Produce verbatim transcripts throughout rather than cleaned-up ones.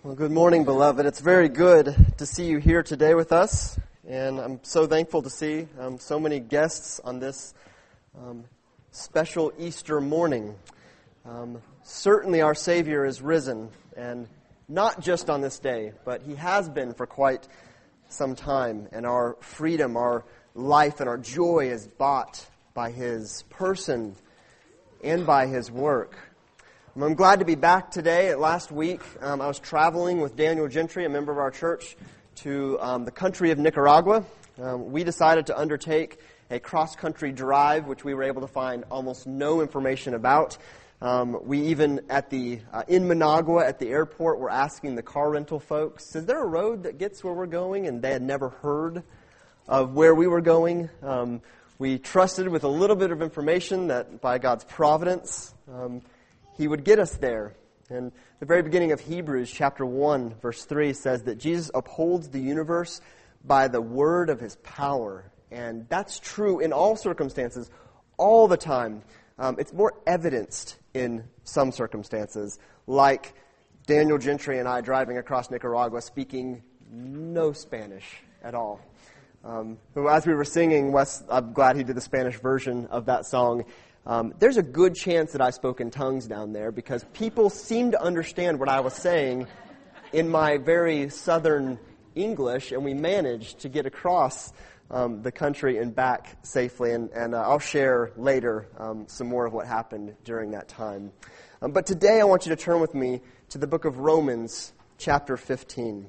Well, good morning, beloved. It's very good to see you here today with us, and I'm so thankful to see um, so many guests on this um, special Easter morning. Um, certainly our Savior is risen, and not just on this day, but He has been for quite some time, and our freedom, our life, and our joy is bought by His person and by His work. I'm glad to be back today. Last week, um, I was traveling with Daniel Gentry, a member of our church, to um, the country of Nicaragua. Um, we decided to undertake a cross-country drive, which we were able to find almost no information about. Um, we even, at the uh, in Managua, at the airport, were asking the car rental folks, is there a road that gets where we're going? And they had never heard of where we were going. Um, we trusted with a little bit of information that by God's providence, um, He would get us there. And the very beginning of Hebrews chapter one, verse three says that Jesus upholds the universe by the word of His power. And that's true in all circumstances, all the time. Um, it's more evidenced in some circumstances, like Daniel Gentry and I driving across Nicaragua speaking no Spanish at all. Um, but as we were singing, Wes, I'm glad he did the Spanish version of that song. Um, there's a good chance that I spoke in tongues down there because people seemed to understand what I was saying in my very southern English, and we managed to get across um, the country and back safely. And, and uh, I'll share later um, some more of what happened during that time. Um, but today I want you to turn with me to the book of Romans, chapter fifteen.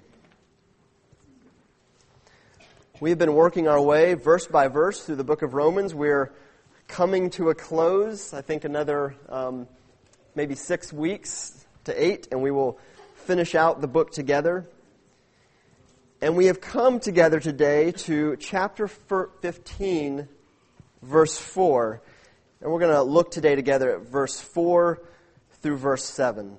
We have been working our way verse by verse through the book of Romans. We're coming to a close, I think another um, maybe six weeks to eight, and we will finish out the book together. And we have come together today to chapter fifteen, verse four. And we're going to look today together at verse four through verse seven.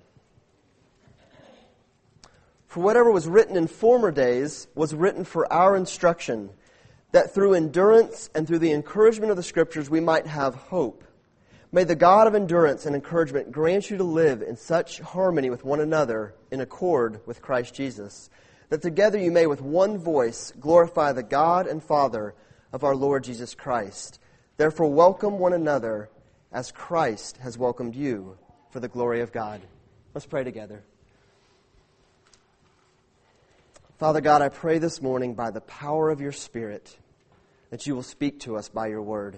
For whatever was written in former days was written for our instruction, that through endurance and through the encouragement of the Scriptures we might have hope. May the God of endurance and encouragement grant you to live in such harmony with one another in accord with Christ Jesus, that together you may with one voice glorify the God and Father of our Lord Jesus Christ. Therefore welcome one another as Christ has welcomed you for the glory of God. Let's pray together. Father God, I pray this morning by the power of your Spirit that you will speak to us by your word.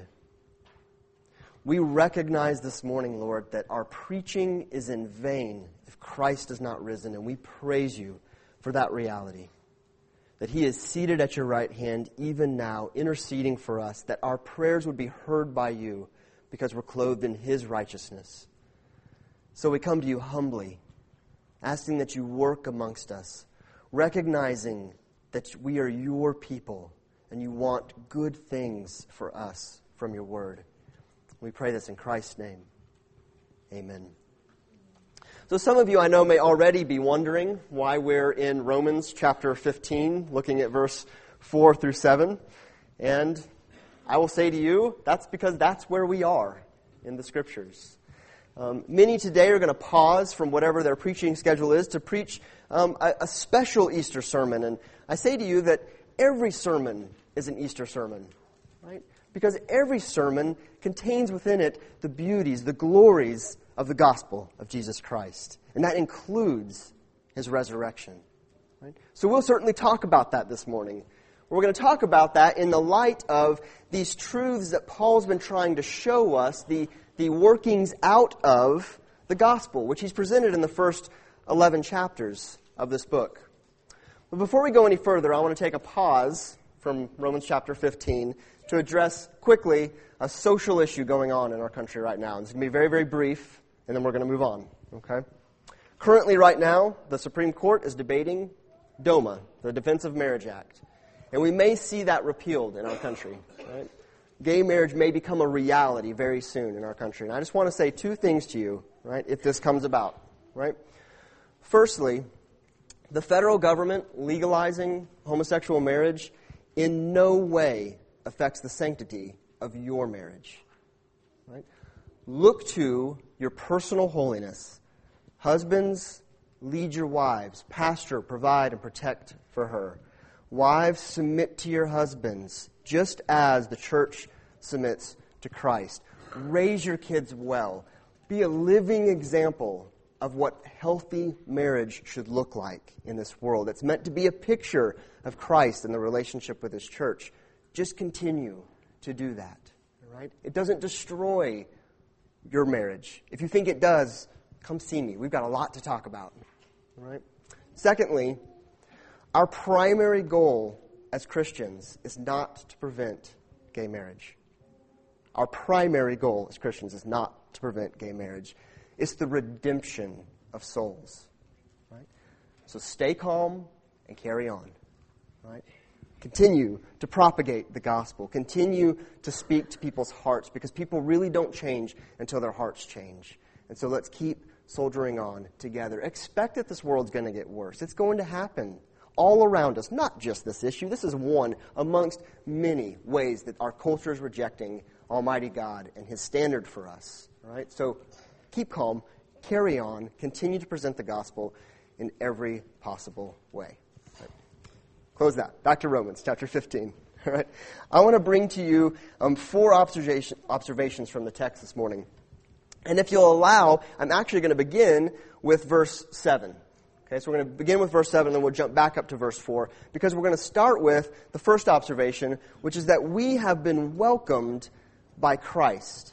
We recognize this morning, Lord, that our preaching is in vain if Christ is not risen, and we praise you for that reality. That He is seated at your right hand even now, interceding for us, that our prayers would be heard by you because we're clothed in His righteousness. So we come to you humbly, asking that you work amongst us, recognizing that we are your people and you want good things for us from your word. We pray this in Christ's name. Amen. So some of you I know may already be wondering why we're in Romans chapter fifteen, looking at verse four through seven. And I will say to you, that's because that's where we are in the Scriptures. Um, many today are going to pause from whatever their preaching schedule is to preach um, a, a special Easter sermon. And I say to you that every sermon is an Easter sermon, right? Because every sermon contains within it the beauties, the glories of the gospel of Jesus Christ. And that includes His resurrection, right? So we'll certainly talk about that this morning. We're going to talk about that in the light of these truths that Paul's been trying to show us, the the workings out of the gospel, which he's presented in the first eleven chapters of this book. But before we go any further, I want to take a pause from Romans chapter fifteen to address quickly a social issue going on in our country right now. It's going to be very, very brief, and then we're going to move on. Okay? Currently, right now, the Supreme Court is debating DOMA, the Defense of Marriage Act. And we may see that repealed in our country, right? Gay marriage may become a reality very soon in our country. And I just want to say two things to you, right, if this comes about, right? Firstly, the federal government legalizing homosexual marriage in no way affects the sanctity of your marriage, right? Look to your personal holiness. Husbands, lead your wives. Pastor, provide, and protect for her. Wives, submit to your husbands, just as the church submits to Christ. Raise your kids well. Be a living example of what healthy marriage should look like in this world. It's meant to be a picture of Christ and the relationship with His church. Just continue to do that. All right? It doesn't destroy your marriage. If you think it does, come see me. We've got a lot to talk about. All right? Secondly, our primary goal as Christians is not to prevent gay marriage. Our primary goal as Christians is not to prevent gay marriage. It's the redemption of souls. Right? So stay calm and carry on. Right? Continue to propagate the gospel. Continue to speak to people's hearts, because people really don't change until their hearts change. And so let's keep soldiering on together. Expect that this world's going to get worse. It's going to happen all around us, not just this issue. This is one amongst many ways that our culture is rejecting Almighty God and His standard for us. All right? So keep calm, carry on, continue to present the gospel in every possible way. All right. Close that. Back to Romans chapter fifteen. All right. I want to bring to you um, four observation, observations from the text this morning. And if you'll allow, I'm actually going to begin with verse seven. Okay, so we're going to begin with verse seven, and then we'll jump back up to verse four, because we're going to start with the first observation, which is that we have been welcomed by Christ.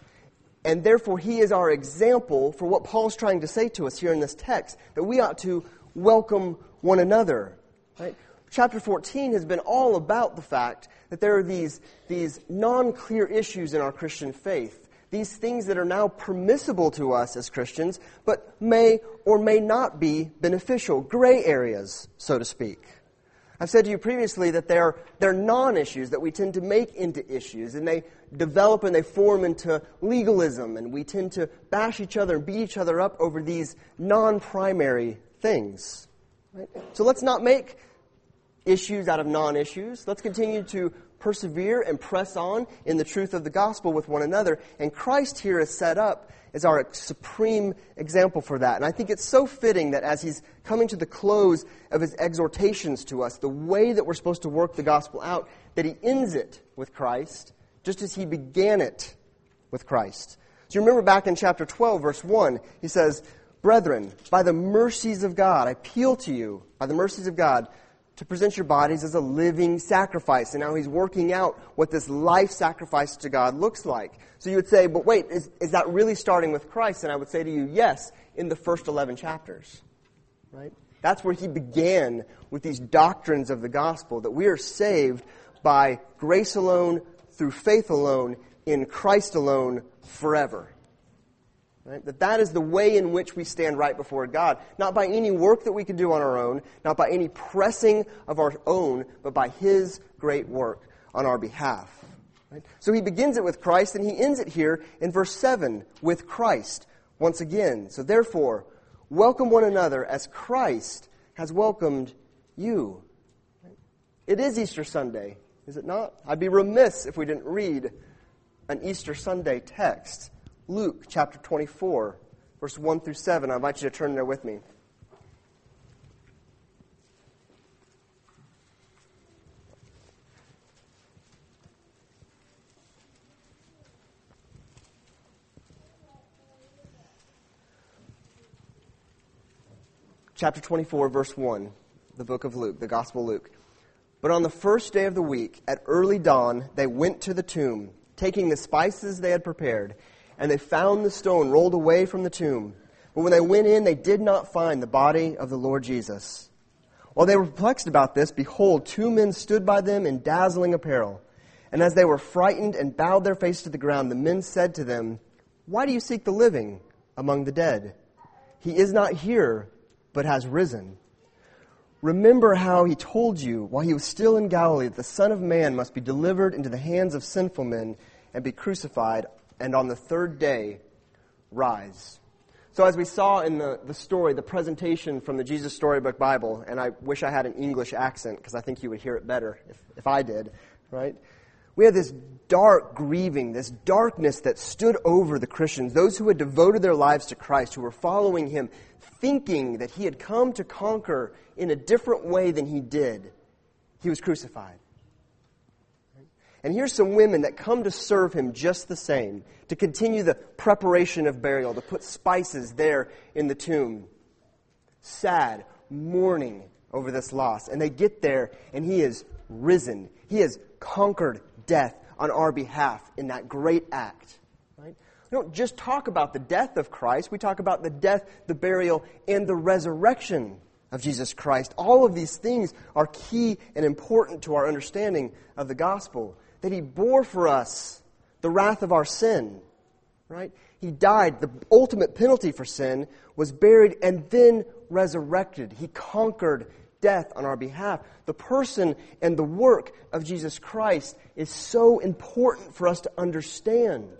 And therefore, He is our example for what Paul's trying to say to us here in this text, that we ought to welcome one another. Right? Chapter fourteen has been all about the fact that there are these, these non-clear issues in our Christian faith. These things that are now permissible to us as Christians, but may or may not be beneficial. Gray areas, so to speak. I've said to you previously that they're, they're non-issues that we tend to make into issues, and they develop and they form into legalism, and we tend to bash each other and beat each other up over these non-primary things. Right? So let's not make issues out of non-issues. Let's continue to persevere and press on in the truth of the gospel with one another. And Christ here is set up as our supreme example for that. And I think it's so fitting that as He's coming to the close of His exhortations to us, the way that we're supposed to work the gospel out, that He ends it with Christ, just as He began it with Christ. So you remember back in chapter twelve, verse one, He says, "Brethren, by the mercies of God, I appeal to you, by the mercies of God, to present your bodies as a living sacrifice." And now He's working out what this life sacrifice to God looks like. So you would say, but wait, is, is that really starting with Christ? And I would say to you, yes, in the first eleven chapters. Right? That's where He began with these doctrines of the gospel, that we are saved by grace alone, through faith alone, in Christ alone, forever. Right? That that is the way in which we stand right before God. Not by any work that we can do on our own, not by any pressing of our own, but by His great work on our behalf. Right? So He begins it with Christ, and He ends it here in verse seven with Christ once again. So therefore, welcome one another as Christ has welcomed you. Right? It is Easter Sunday, is it not? I'd be remiss if we didn't read an Easter Sunday text. Luke chapter twenty-four, verse one through seven. I invite you to turn there with me. Chapter twenty-four, verse one, the book of Luke, the Gospel of Luke. "But on the first day of the week, at early dawn, they went to the tomb, taking the spices they had prepared. And they found the stone rolled away from the tomb. But when they went in, they did not find the body of the Lord Jesus. While they were perplexed about this, behold, two men stood by them in dazzling apparel. And as they were frightened and bowed their face to the ground, the men said to them, 'Why do you seek the living among the dead? He is not here, but has risen. Remember how He told you while He was still in Galilee that the Son of Man must be delivered into the hands of sinful men and be crucified, and on the third day rise.'" So as we saw in the, the story, the presentation from the Jesus Storybook Bible, and I wish I had an English accent because I think you would hear it better if, if I did, right? We had this dark grieving, this darkness that stood over the Christians, those who had devoted their lives to Christ, who were following Him. thinking that he had come to conquer in a different way than he did, he was crucified. And here's some women that come to serve him just the same, to continue the preparation of burial, to put spices there in the tomb. Sad, mourning over this loss. And they get there, and he is risen. He has conquered death on our behalf in that great act. Right? We don't just talk about the death of Christ. We talk about the death, the burial, and the resurrection of Jesus Christ. All of these things are key and important to our understanding of the gospel. That he bore for us the wrath of our sin. Right? He died. The ultimate penalty for sin, was buried and then resurrected. He conquered death on our behalf. The person and the work of Jesus Christ is so important for us to understand.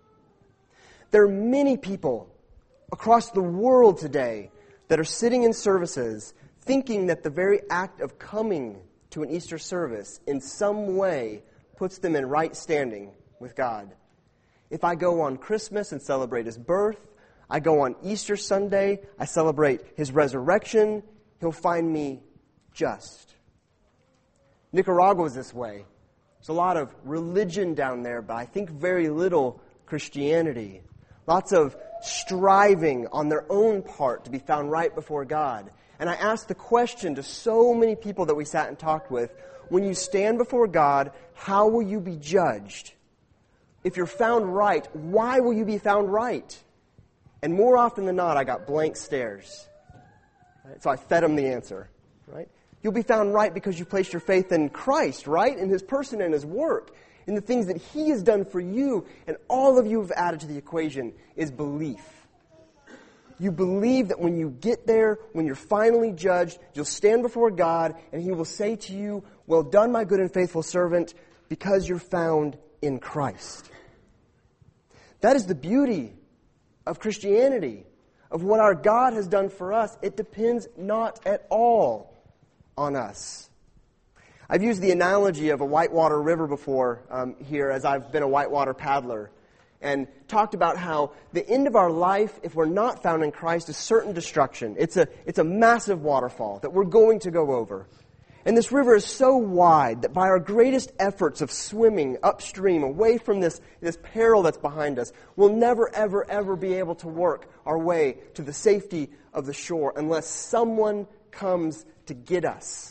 There are many people across the world today that are sitting in services thinking that the very act of coming to an Easter service in some way puts them in right standing with God. If I go on Christmas and celebrate his birth, I go on Easter Sunday, I celebrate his resurrection, he'll find me just. Nicaragua is this way. There's a lot of religion down there, but I think very little Christianity. Lots of striving on their own part to be found right before God. And I asked the question to so many people that we sat and talked with, when you stand before God, how will you be judged? If you're found right, why will you be found right? And more often than not, I got blank stares. Right? So I fed them the answer. Right? You'll be found right because you placed your faith in Christ, right? In his person and his work, in the things that he has done for you. And all of you have added to the equation is belief. You believe that when you get there, when you're finally judged, you'll stand before God and he will say to you, well done, my good and faithful servant, because you're found in Christ. That is the beauty of Christianity, of what our God has done for us. It depends not at all on us. I've used the analogy of a whitewater river before um, here as I've been a whitewater paddler, and talked about how the end of our life, if we're not found in Christ, is certain destruction. It's a, it's a massive waterfall that we're going to go over. And this river is so wide that by our greatest efforts of swimming upstream, away from this, this peril that's behind us, we'll never, ever, ever be able to work our way to the safety of the shore unless someone comes to get us.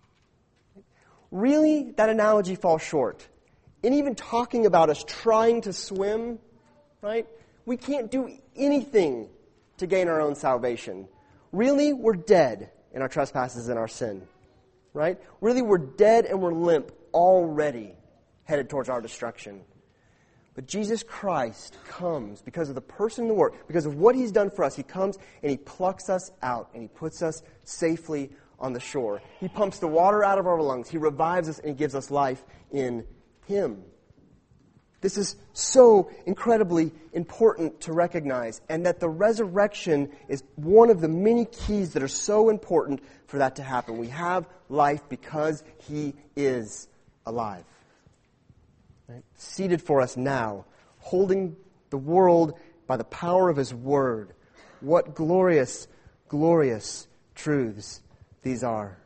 Really, that analogy falls short. And even talking about us trying to swim, right? We can't do anything to gain our own salvation. Really, we're dead in our trespasses and our sin. Right? Really, we're dead and we're limp already, headed towards our destruction. But Jesus Christ comes because of the person and the work, because of what he's done for us. He comes and he plucks us out and he puts us safely on the shore. He pumps the water out of our lungs. He revives us and he gives us life in him. This is so incredibly important to recognize, and that the resurrection is one of the many keys that are so important for that to happen. We have life because he is alive. Right? Seated for us now, holding the world by the power of his word. What glorious, glorious truths these are.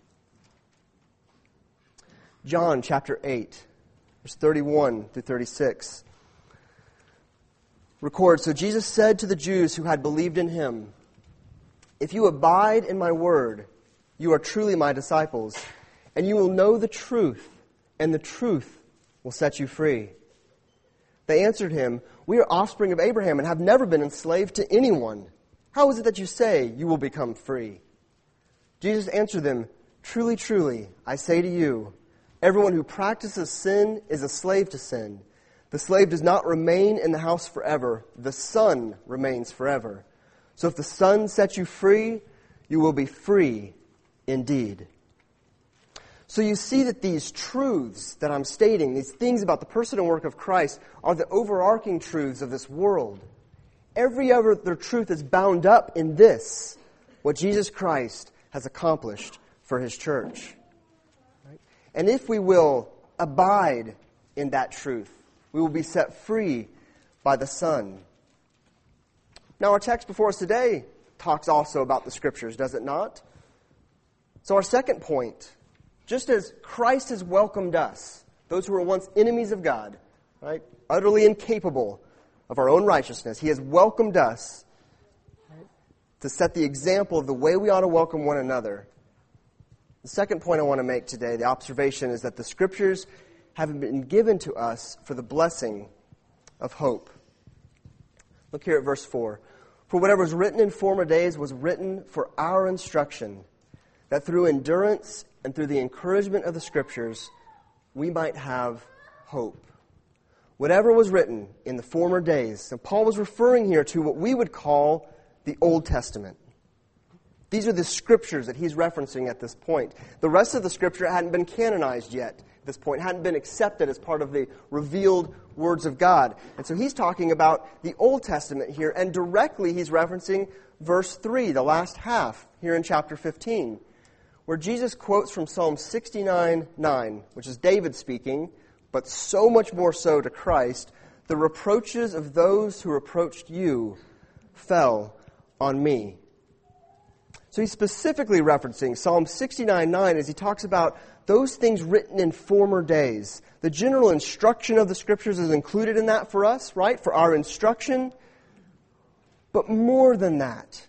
John chapter eight. Verse thirty-one through thirty-six records, so Jesus said to the Jews who had believed in him, if you abide in my word, you are truly my disciples, and you will know the truth, and the truth will set you free. They answered him, we are offspring of Abraham and have never been enslaved to anyone. How is it that you say you will become free? Jesus answered them, truly, truly, I say to you, everyone who practices sin is a slave to sin. The slave does not remain in the house forever. The Son remains forever. So if the Son sets you free, you will be free indeed. So you see that these truths that I'm stating, these things about the person and work of Christ, are the overarching truths of this world. Every other truth is bound up in this, what Jesus Christ has accomplished for his church. And if we will abide in that truth, we will be set free by the Son. Now our text before us today talks also about the Scriptures, does it not? So our second point, just as Christ has welcomed us, those who were once enemies of God, right, utterly incapable of our own righteousness, He has welcomed us right, to set the example of the way we ought to welcome one another. The second point I want to make today, the observation, is that the Scriptures have been given to us for the blessing of hope. Look here at verse four. For whatever was written in former days was written for our instruction, that through endurance and through the encouragement of the Scriptures, we might have hope. Whatever was written in the former days. And Paul was referring here to what we would call the Old Testament. These are the Scriptures that he's referencing at this point. The rest of the Scripture hadn't been canonized yet at this point, hadn't been accepted as part of the revealed words of God. And so he's talking about the Old Testament here, and directly he's referencing verse three, the last half, here in chapter fifteen, where Jesus quotes from Psalm sixty-nine nine, which is David speaking, but so much more so to Christ, the reproaches of those who reproached you fell on me. So he's specifically referencing Psalm sixty-nine nine as he talks about those things written in former days. The general instruction of the Scriptures is included in that for us, right? For our instruction. But more than that,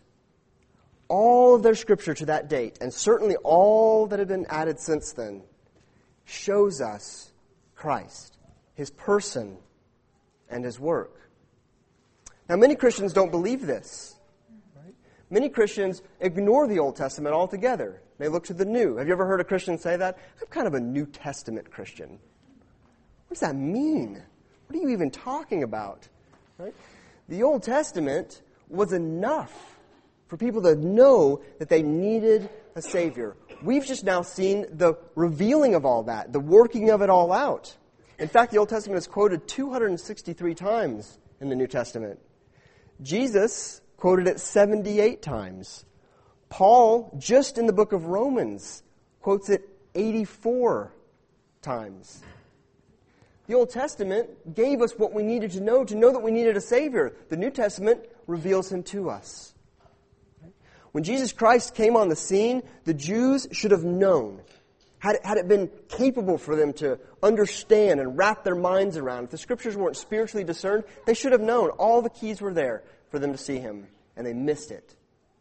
all of their Scripture to that date, and certainly all that had been added since then, shows us Christ, His person, and His work. Now, many Christians don't believe this. Right? Many Christians ignore the Old Testament altogether. They look to the New. Have you ever heard a Christian say that? I'm kind of a New Testament Christian. What does that mean? What are you even talking about? Right? The Old Testament was enough for people to know that they needed a Savior. We've just now seen the revealing of all that, the working of it all out. In fact, the Old Testament is quoted two hundred sixty-three times in the New Testament. Jesus quoted it seventy-eight times. Paul, just in the book of Romans, quotes it eighty-four times. The Old Testament gave us what we needed to know, to know that we needed a Savior. The New Testament reveals Him to us. When Jesus Christ came on the scene, the Jews should have known. Had it, had it been capable for them to understand and wrap their minds around, if the Scriptures weren't spiritually discerned, they should have known. All the keys were there for them to see Him, and they missed it.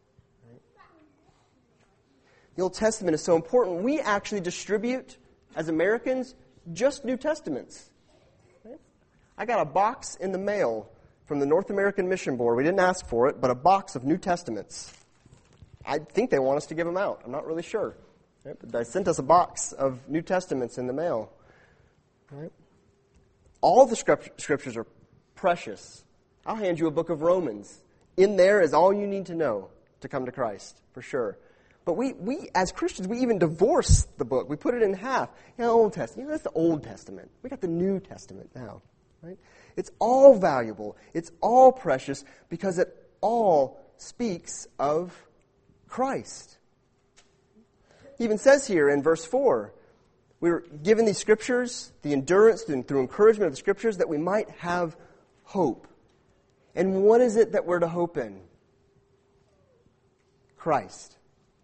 The Old Testament is so important. We actually distribute, as Americans, just New Testaments. I got a box in the mail from the North American Mission Board. We didn't ask for it, but a box of New Testaments. I think they want us to give them out. I'm not really sure. Right? But they sent us a box of New Testaments in the mail. Right? All the Scriptures are precious. I'll hand you a book of Romans. In there is all you need to know to come to Christ, for sure. But we, we as Christians, we even divorce the book. We put it in half. You know, Old Testament. You know, that's the Old Testament. We got the New Testament now. Right? It's all valuable. It's all precious because it all speaks of Christ. He even says here in verse four, we were given these Scriptures, the endurance through, through encouragement of the Scriptures, that we might have hope. And what is it that we're to hope in? Christ.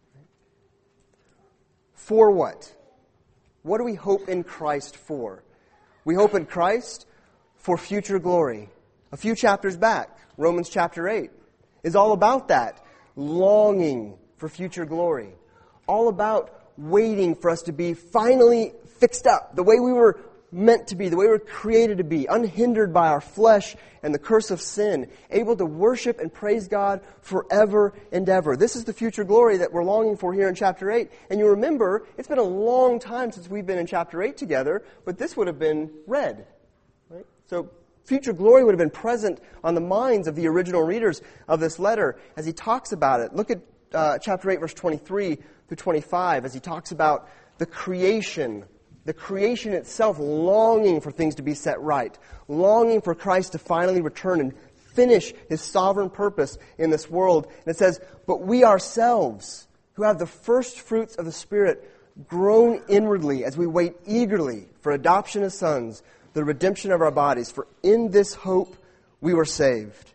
For what? What do we hope in Christ for? We hope in Christ for future glory. A few chapters back, Romans chapter eight, is all about that. Longing for future glory. All about waiting for us to be finally fixed up, the way we were meant to be, the way we were created to be, unhindered by our flesh and the curse of sin, able to worship and praise God forever and ever. This is the future glory that we're longing for here in chapter eight. And you remember, it's been a long time since we've been in chapter eight together, but this would have been read. Right? So future glory would have been present on the minds of the original readers of this letter as he talks about it. Look at uh, chapter eight, verse twenty-three through twenty-five, as he talks about the creation, the creation itself longing for things to be set right, longing for Christ to finally return and finish His sovereign purpose in this world. And it says, but we ourselves, who have the first fruits of the Spirit, groan inwardly as we wait eagerly for adoption as sons, the redemption of our bodies. For in this hope we were saved.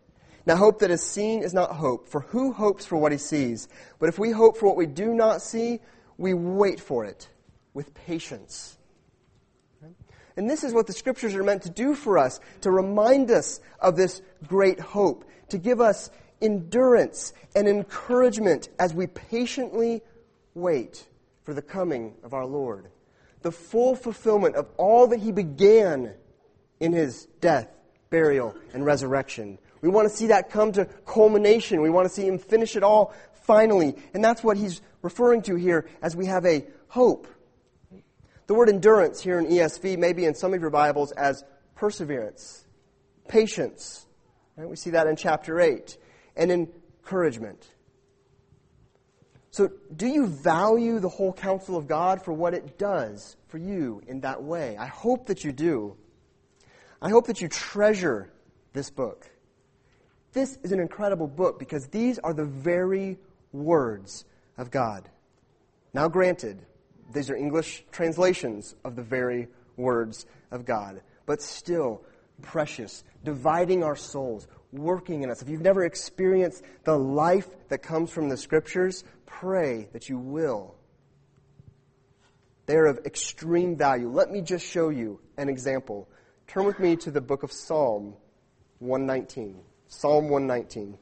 Now hope that is seen is not hope, for who hopes for what he sees? But if we hope for what we do not see, we wait for it with patience. And this is what the Scriptures are meant to do for us, to remind us of this great hope, to give us endurance and encouragement as we patiently wait for the coming of our Lord. The full fulfillment of all that he began in his death, burial, and resurrection. We want to see that come to culmination. We want to see him finish it all finally. And that's what he's referring to here as we have a hope. The word endurance here in E S V may be in some of your Bibles as perseverance, patience. Right? We see that in chapter eight. And encouragement. So, do you value the whole counsel of God for what it does for you in that way? I hope that you do. I hope that you treasure this book. This is an incredible book because these are the very words of God. Now granted, these are English translations of the very words of God, but still precious, dividing our souls, working in us. If you've never experienced the life that comes from the Scriptures, pray that you will. They are of extreme value. Let me just show you an example. Turn with me to the book of Psalm one nineteen. Psalm one nineteen.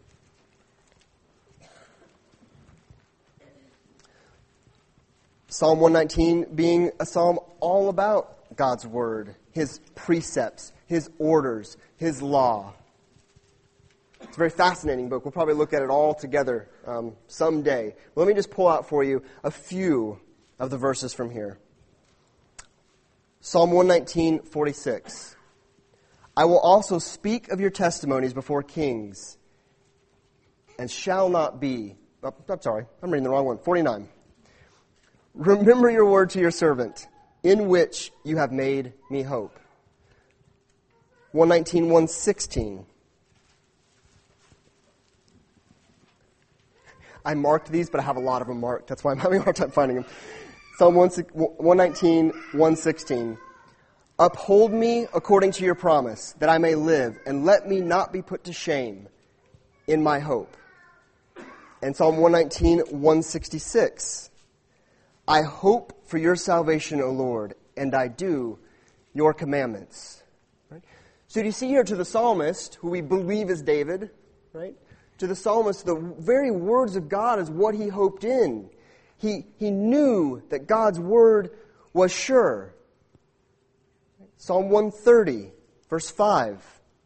Psalm one nineteen being a psalm all about God's Word, His precepts, His orders, His law. It's a very fascinating book. We'll probably look at it all together um, someday. Let me just pull out for you a few of the verses from here. Psalm one nineteen, forty-six. I will also speak of your testimonies before kings, and shall not be... Oh, I'm sorry, I'm reading the wrong one. forty-nine. Remember your word to your servant, in which you have made me hope. one nineteen, one sixteen. I marked these, but I have a lot of them marked. That's why I'm having a hard time finding them. Psalm one nineteen, one sixteen. Uphold me according to your promise, that I may live, and let me not be put to shame in my hope. And Psalm one nineteen, one sixty-six. I hope for your salvation, O Lord, and I do your commandments. Right? So do you see here to the psalmist, who we believe is David, right? To the psalmist, the very words of God is what he hoped in. He, he knew that God's word was sure. Psalm one thirty, verse five.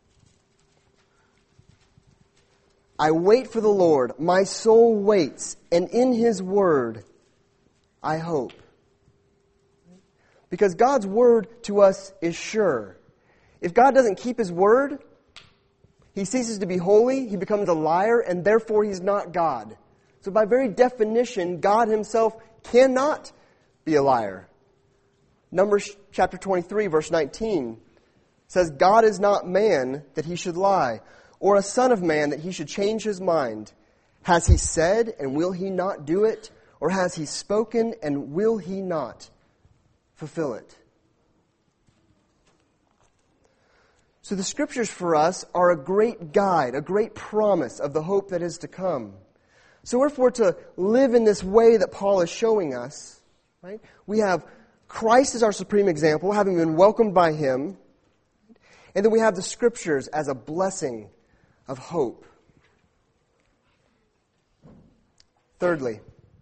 I wait for the Lord, my soul waits, and in His word I hope. Because God's word to us is sure. If God doesn't keep His word, He ceases to be holy, He becomes a liar, and therefore He's not God. So by very definition, God Himself cannot be a liar. Numbers chapter twenty-three, verse nineteen says, God is not man that He should lie, or a son of man that He should change His mind. Has He said, and will He not do it? Or has He spoken, and will He not fulfill it? So the Scriptures for us are a great guide, a great promise of the hope that is to come. So if we're to live in this way that Paul is showing us, right, we have Christ as our supreme example, having been welcomed by Him, and then we have the Scriptures as a blessing of hope. Thirdly,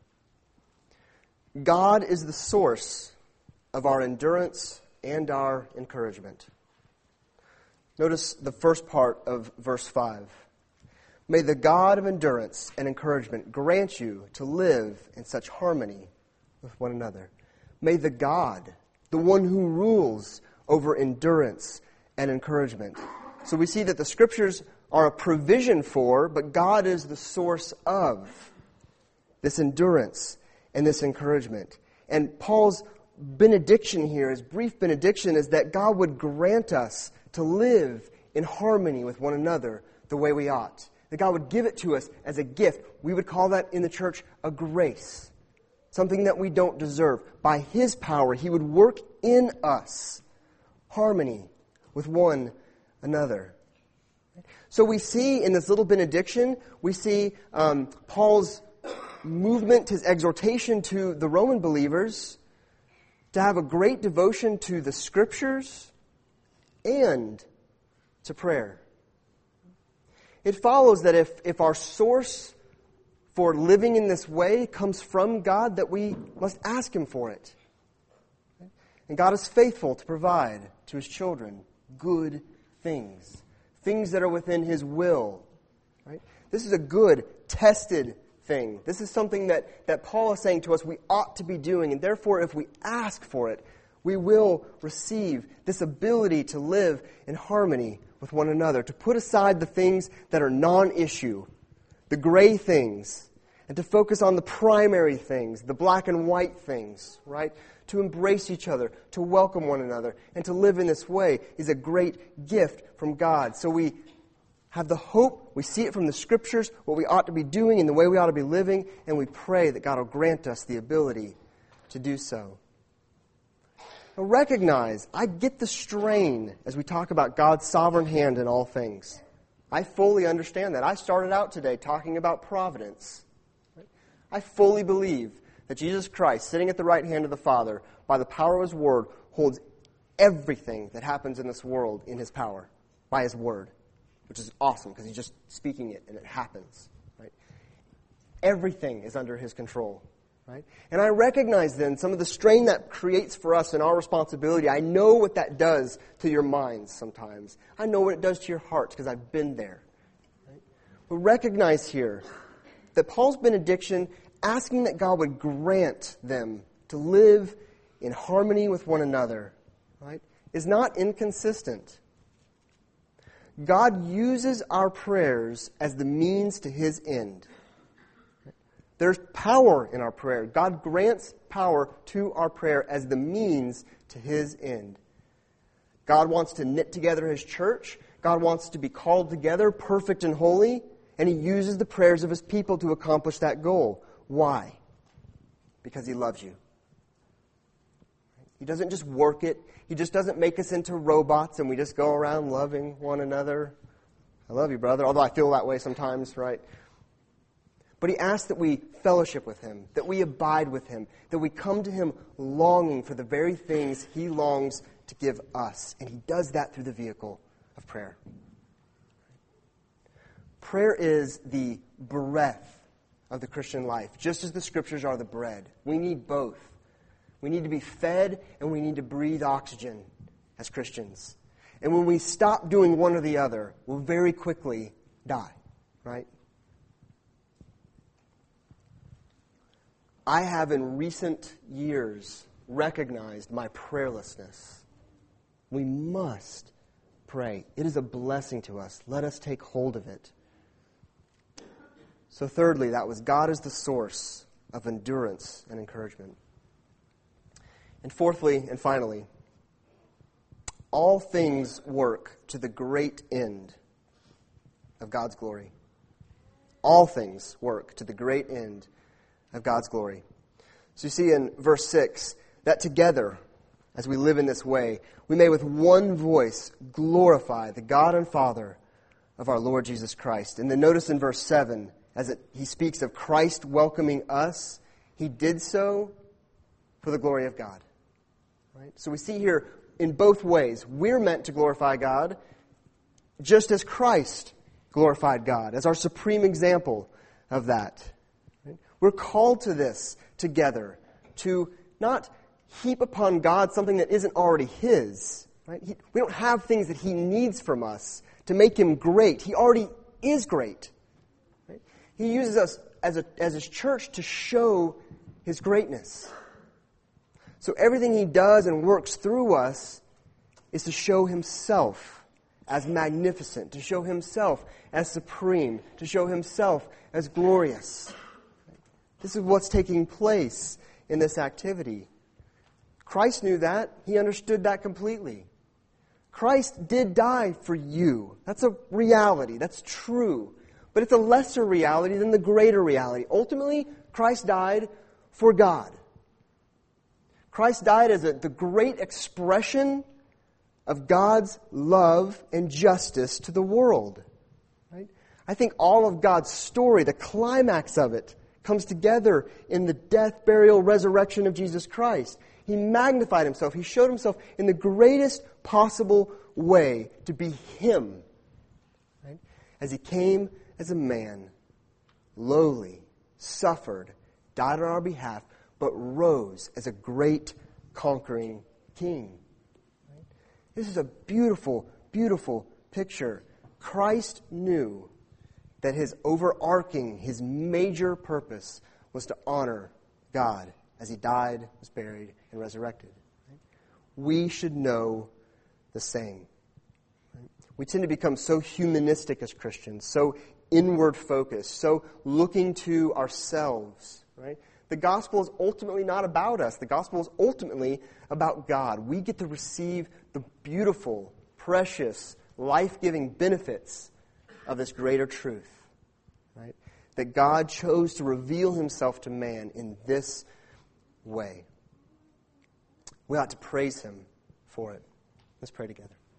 God is the source of our endurance and our encouragement. Notice the first part of verse five. May the God of endurance and encouragement grant you to live in such harmony with one another. May the God, the one who rules over endurance and encouragement. So we see that the Scriptures are a provision for, but God is the source of this endurance and this encouragement. And Paul's benediction here, his brief benediction, is that God would grant us to live in harmony with one another the way we ought. That God would give it to us as a gift. We would call that in the church a grace. Something that we don't deserve. By His power, He would work in us harmony with one another. So we see in this little benediction, we see um, Paul's movement, his exhortation to the Roman believers to have a great devotion to the Scriptures and to prayer. It follows that if, if our source for living in this way comes from God, that we must ask Him for it. And God is faithful to provide to His children good things. Things that are within His will. Right? This is a good, tested thing. This is something that, that Paul is saying to us we ought to be doing. And therefore, if we ask for it, we will receive this ability to live in harmony with one another, to put aside the things that are non-issue, the gray things, and to focus on the primary things, the black and white things, right? To embrace each other, to welcome one another, and to live in this way is a great gift from God. So we have the hope, we see it from the Scriptures, what we ought to be doing and the way we ought to be living, and we pray that God will grant us the ability to do so. Now recognize, I get the strain as we talk about God's sovereign hand in all things. I fully understand that. I started out today talking about providence. I fully believe that Jesus Christ, sitting at the right hand of the Father, by the power of His Word, holds everything that happens in this world in His power, by His Word, which is awesome because He's just speaking it and it happens. Right? Everything is under His control. Right? And I recognize then some of the strain that creates for us in our responsibility. I know what that does to your minds sometimes. I know what it does to your hearts because I've been there. Right? We recognize here that Paul's benediction, asking that God would grant them to live in harmony with one another, right, is not inconsistent. God uses our prayers as the means to His end. There's power in our prayer. God grants power to our prayer as the means to His end. God wants to knit together His church. God wants to be called together, perfect and holy, and He uses the prayers of His people to accomplish that goal. Why? Because He loves you. He doesn't just work it. He just doesn't make us into robots and we just go around loving one another. I love you, brother, although I feel that way sometimes, right? But He asks that we fellowship with Him, that we abide with Him, that we come to Him longing for the very things He longs to give us. And He does that through the vehicle of prayer. Prayer is the breath of the Christian life, just as the Scriptures are the bread. We need both. We need to be fed and we need to breathe oxygen as Christians. And when we stop doing one or the other, we'll very quickly die, right? I have in recent years recognized my prayerlessness. We must pray. It is a blessing to us. Let us take hold of it. So thirdly, that was God is the source of endurance and encouragement. And fourthly and finally, all things work to the great end of God's glory. All things work to the great end of God's glory. So you see in verse six, that together, as we live in this way, we may with one voice glorify the God and Father of our Lord Jesus Christ. And then notice in verse seven, as it, he speaks of Christ welcoming us, He did so for the glory of God. Right? So we see here in both ways, we're meant to glorify God just as Christ glorified God, as our supreme example of that. Right? We're called to this together, to not heap upon God something that isn't already His. Right? He, we don't have things that He needs from us to make Him great. He already is great. Right? He uses us as a as His church to show His greatness. So everything He does and works through us is to show Himself as magnificent, to show Himself as supreme, to show Himself as glorious. This is what's taking place in this activity. Christ knew that. He understood that completely. Christ did die for you. That's a reality. That's true. But it's a lesser reality than the greater reality. Ultimately, Christ died for God. Christ died as a, the great expression of God's love and justice to the world. Right? I think all of God's story, the climax of it, comes together in the death, burial, resurrection of Jesus Christ. He magnified himself. He showed himself in the greatest possible way to be him. Right? As he came as a man, lowly, suffered, died on our behalf, but rose as a great conquering king. Right? This is a beautiful, beautiful picture. Christ knew that his overarching, his major purpose was to honor God as he died, was buried, and resurrected. Right? We should know the same. Right? We tend to become so humanistic as Christians, so inward focused, so looking to ourselves. Right? The gospel is ultimately not about us. The gospel is ultimately about God. We get to receive the beautiful, precious, life-giving benefits of this greater truth. Right? That God chose to reveal himself to man in this way. We ought to praise him for it. Let's pray together.